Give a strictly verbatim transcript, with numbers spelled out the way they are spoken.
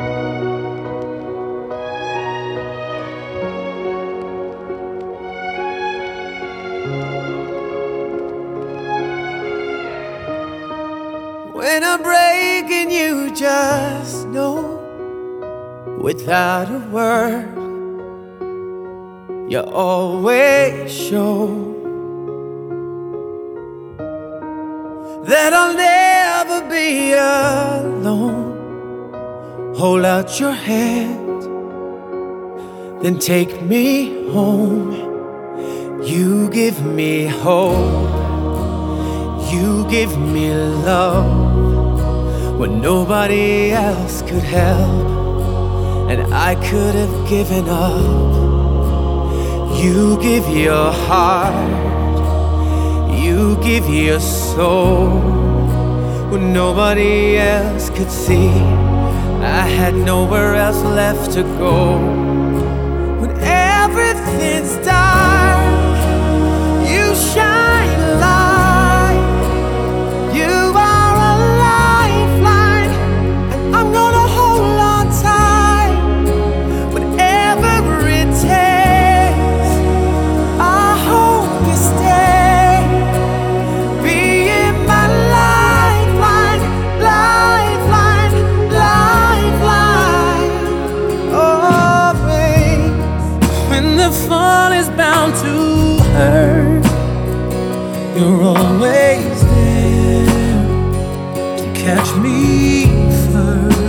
When I'm breaking, you just know, without a word, you always show that I'll never be alone. Hold out your hand, then take me home. You give me hope, you give me love when nobody else could help, and I could have given up. You give your heart, you give your soul when nobody else could see. I had nowhere else left to go. When everything's dark, you shine a light. You are a lifeline, and I'm gonna hold on tight. Whatever it takes, I hope you stay. Being my lifeline, lifeline, lifeline. Always. When the fall is bound to hurt, you're always there to catch me first.